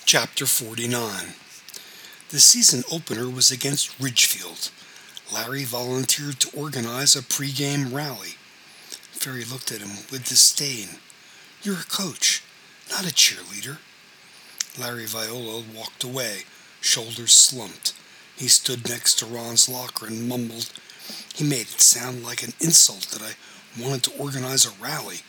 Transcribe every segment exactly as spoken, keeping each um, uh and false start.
Chapter forty-nine. The season opener was against Ridgefield. Larry volunteered to organize a pregame rally. Ferry looked at him with disdain. "You're a coach, not a cheerleader." Larry Viola walked away, shoulders slumped. He stood next to Ron's locker and mumbled, "He made it sound like an insult that I wanted to organize a rally."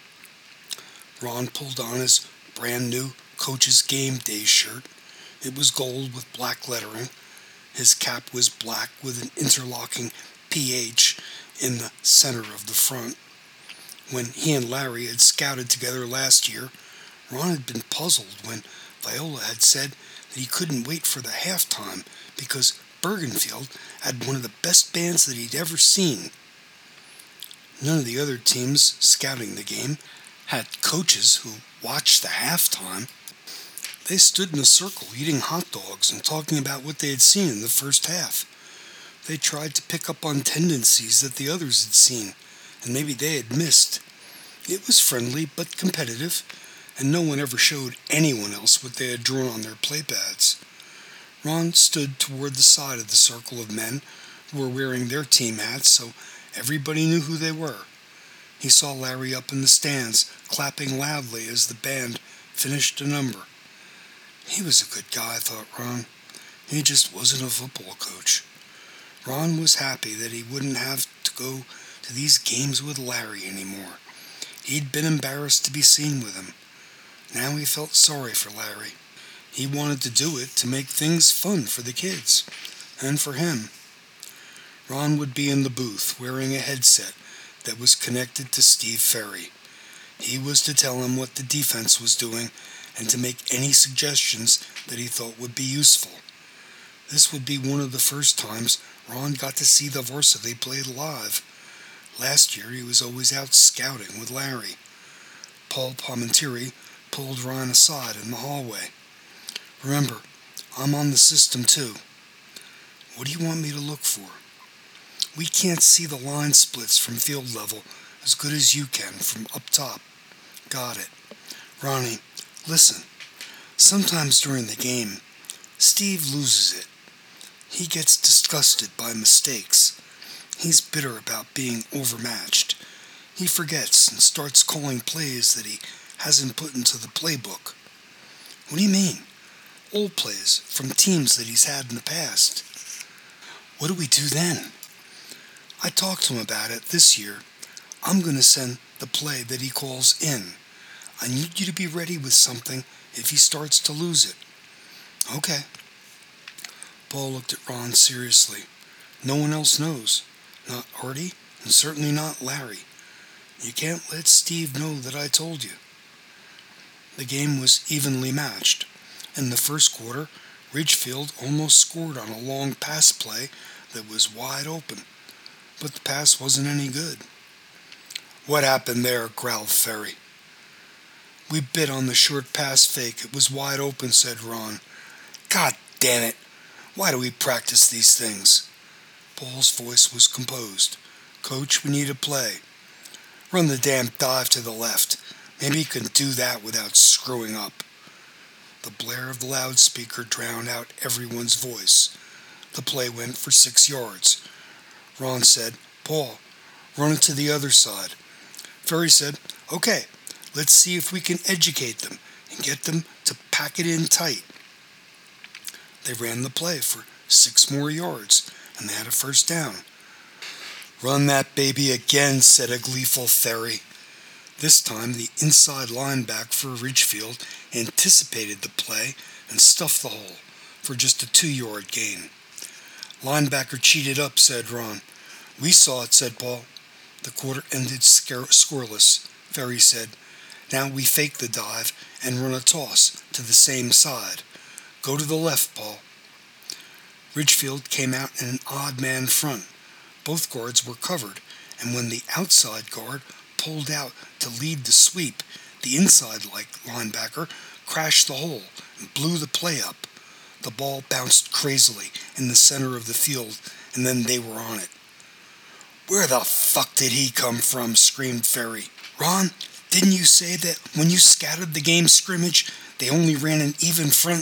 Ron pulled on his brand new coach's game day shirt. It was gold with black lettering. His cap was black with an interlocking P H in the center of the front. When he and Larry had scouted together last year, Ron had been puzzled when Viola had said that he couldn't wait for the halftime because Bergenfield had one of the best bands that he'd ever seen. None of the other teams scouting the game had coaches who watched the halftime. They stood in a circle eating hot dogs and talking about what they had seen in the first half. They tried to pick up on tendencies that the others had seen, and maybe they had missed. It was friendly but competitive, and no one ever showed anyone else what they had drawn on their play pads. Ron stood toward the side of the circle of men who were wearing their team hats, so everybody knew who they were. He saw Larry up in the stands, clapping loudly as the band finished a number. He was a good guy, thought Ron. He just wasn't a football coach. Ron was happy that he wouldn't have to go to these games with Larry anymore. He'd been embarrassed to be seen with him. Now he felt sorry for Larry. He wanted to do it to make things fun for the kids, and for him. Ron would be in the booth, wearing a headset that was connected to Steve Ferry. He was to tell him what the defense was doing and to make any suggestions that he thought would be useful. This would be one of the first times Ron got to see the varsity played live. Last year he was always out scouting with Larry. Paul Palmentieri pulled Ron aside in the hallway. "Remember, I'm on the system too. What do you want me to look for? We can't see the line splits from field level as good as you can from up top." "Got it. Ronnie, listen, sometimes during the game, Steve loses it. He gets disgusted by mistakes. He's bitter about being overmatched. He forgets and starts calling plays that he hasn't put into the playbook." "What do you mean?" "Old plays from teams that he's had in the past." "What do we do then?" "I talked to him about it this year. I'm going to send the play that he calls in. I need you to be ready with something if he starts to lose it." "Okay." Paul looked at Ron seriously. "No one else knows. Not Artie, and certainly not Larry. You can't let Steve know that I told you." The game was evenly matched. In the first quarter, Ridgefield almost scored on a long pass play that was wide open, but the pass wasn't any good. "What happened there?" growled Ferry. "We bit on the short pass fake. It was wide open," said Ron. "God damn it! Why do we practice these things?" Paul's voice was composed. "Coach, we need a play. Run the damn dive to the left. Maybe you can do that without screwing up." The blare of the loudspeaker drowned out everyone's voice. The play went for six yards. Ron said, "Paul, run it to the other side." Ferry said, "Okay, let's see if we can educate them and get them to pack it in tight." They ran the play for six more yards, and they had a first down. "Run that baby again," said a gleeful Ferry. This time the inside linebacker for Ridgefield anticipated the play and stuffed the hole for just a two-yard gain. "Linebacker cheated up," said Ron. "We saw it," said Paul. The quarter ended scoreless. Ferry said, "Now we fake the dive and run a toss to the same side. Go to the left, Paul." Ridgefield came out in an odd man front. Both guards were covered, and when the outside guard pulled out to lead the sweep, the inside linebacker crashed the hole and blew the play up. The ball bounced crazily in the center of the field, and then they were on it. "Where the fuck did he come from?" screamed Ferry. "Ron, didn't you say that when you scouted the game scrimmage They only ran an even front.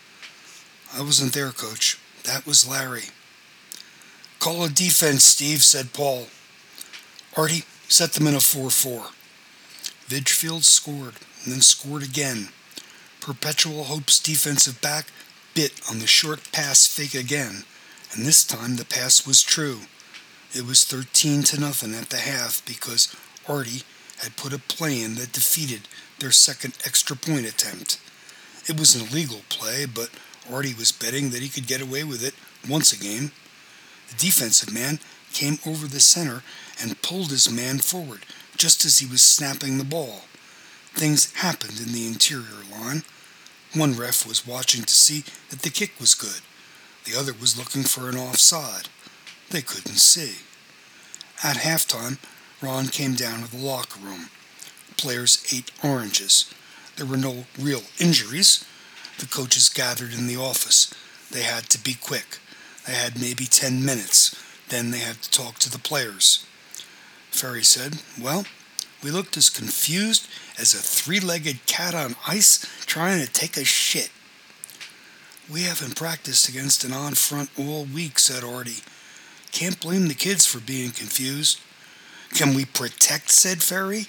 I wasn't there, Coach. That was Larry. Call a defense, Steve, said Paul. Artie, set them in a four four. Ridgefield scored, and then scored again. Perpetual Hope's defensive back bit on the short pass fake again, and this time the pass was true. It was thirteen to nothing at the half because Artie had put a play in that defeated their second extra point attempt. It was an illegal play, but Artie was betting that he could get away with it once a game. The defensive man came over the center and pulled his man forward just as he was snapping the ball. Things happened in the interior line. One ref was watching to see that the kick was good. The other was looking for an offside. They couldn't see. At halftime, Ron came down to the locker room. Players ate oranges. There were no real injuries. The coaches gathered in the office. They had to be quick. They had maybe ten minutes. Then they had to talk to the players. Ferry said, well, we looked as confused as a three-legged cat on ice trying to take a shit. We haven't practiced against an odd front all week, said Artie. Can't blame the kids for being confused. Can we protect, said Ferry.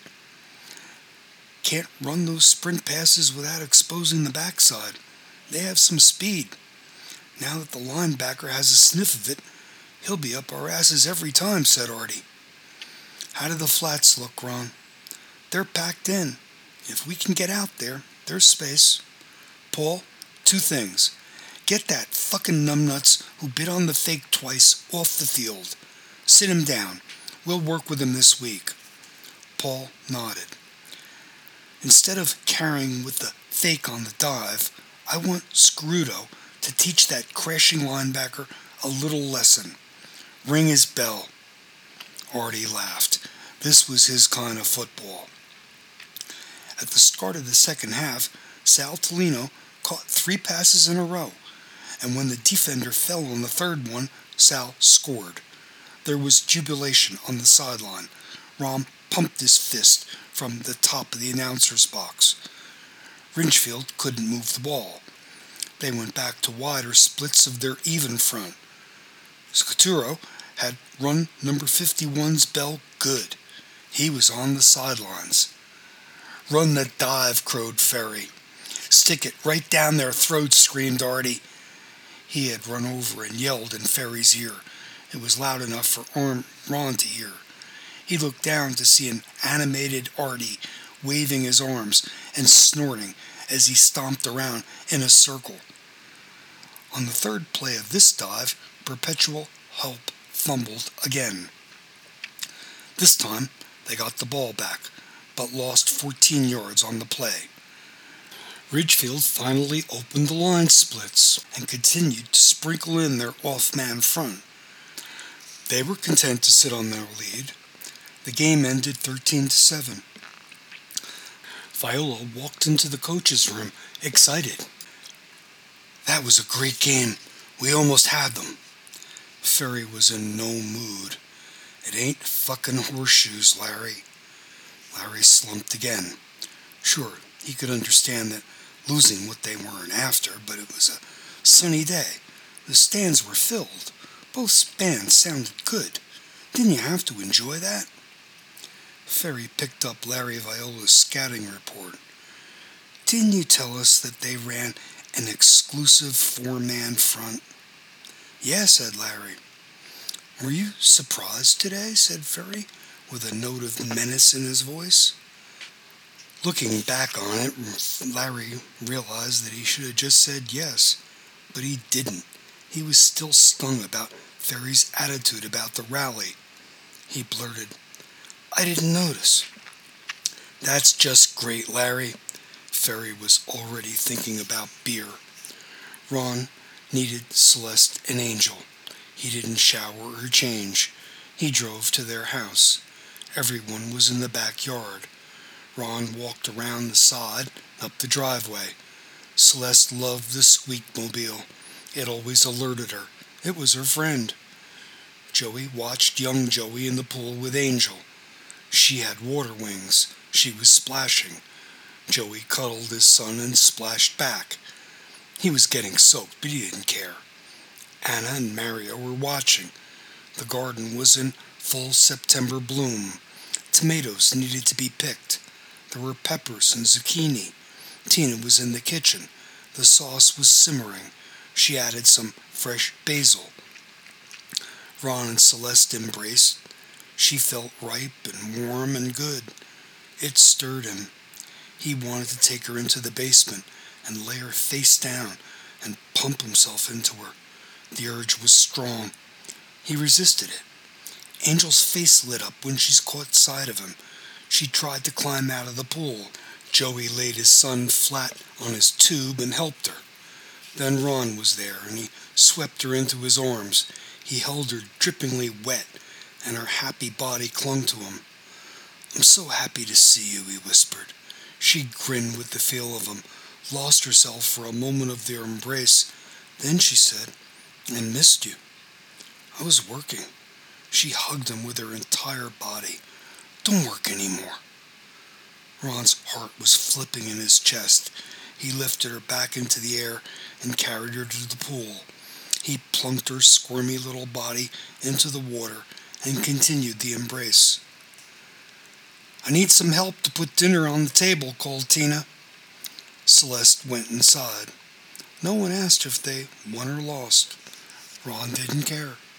Can't run those sprint passes without exposing the backside. They have some speed. Now that the linebacker has a sniff of it, he'll be up our asses every time, said Artie. How do the flats look, Ron? They're packed in. If we can get out there, there's space. Paul, two things. Get that fucking numbnuts who bit on the fake twice off the field. Sit him down. We'll work with him this week. Paul nodded. Instead of carrying with the fake on the dive, I want Scruto to teach that crashing linebacker a little lesson. Ring his bell. Artie laughed. This was his kind of football. At the start of the second half, Sal Tolino caught three passes in a row, and when the defender fell on the third one, Sal scored. There was jubilation on the sideline. Ron pumped his fist from the top of the announcer's box. Ridgefield couldn't move the ball. They went back to wider splits of their even front. Scaturo had run number fifty-one's bell good. He was on the sidelines. Run the dive, crowed Ferry. Stick it right down their throats, screamed Artie. He had run over and yelled in Ferry's ear. It was loud enough for Ron to hear. He looked down to see an animated Artie waving his arms and snorting as he stomped around in a circle. On the third play of this dive, Perpetual Hope fumbled again. This time, they got the ball back, but lost fourteen yards on the play. Ridgefield finally opened the line splits and continued to sprinkle in their off-man front. They were content to sit on their lead. The game ended thirteen to seven. Viola walked into the coach's room, excited. That was a great game. We almost had them. Ferry was in no mood. It ain't fucking horseshoes, Larry. Larry slumped again. Sure, he could understand that losing what they weren't after, but it was a sunny day. The stands were filled. Both bands sounded good. Didn't you have to enjoy that? Ferry picked up Larry Viola's scouting report. Didn't you tell us that they ran an exclusive four-man front? Yeah, said Larry. Were you surprised today? Said Ferry, with a note of menace in his voice. Looking back on it, Larry realized that he should have just said yes, but he didn't. He was still stung about Ferry's attitude about the rally. He blurted, I didn't notice. That's just great, Larry. Ferry was already thinking about beer. Ron needed Celeste and Angel. He didn't shower or change. He drove to their house. Everyone was in the backyard. Ron walked around the side, up the driveway. Celeste loved the Squeakmobile. It always alerted her. It was her friend. Joey watched young Joey in the pool with Angel. She had water wings. She was splashing. Joey cuddled his son and splashed back. He was getting soaked, but he didn't care. Anna and Mario were watching. The garden was in full September bloom. Tomatoes needed to be picked. There were peppers and zucchini. Tina was in the kitchen. The sauce was simmering. She added some fresh basil. Ron and Celeste embraced. She felt ripe and warm and good. It stirred him. He wanted to take her into the basement and lay her face down and pump himself into her. The urge was strong. He resisted it. Angel's face lit up when she caught sight of him. She tried to climb out of the pool. Joey laid his son flat on his tube and helped her. Then Ron was there, and he swept her into his arms. He held her drippingly wet, and her happy body clung to him. "I'm so happy to see you," he whispered. She grinned with the feel of him, lost herself for a moment of their embrace. Then she said, "I missed you." "I was working." She hugged him with her entire body. "Don't work anymore." Ron's heart was flipping in his chest. He lifted her back into the air and carried her to the pool. He plunked her squirmy little body into the water and continued the embrace. "I need some help to put dinner on the table," called Tina. Celeste went inside. No one asked if they won or lost. Ron didn't care.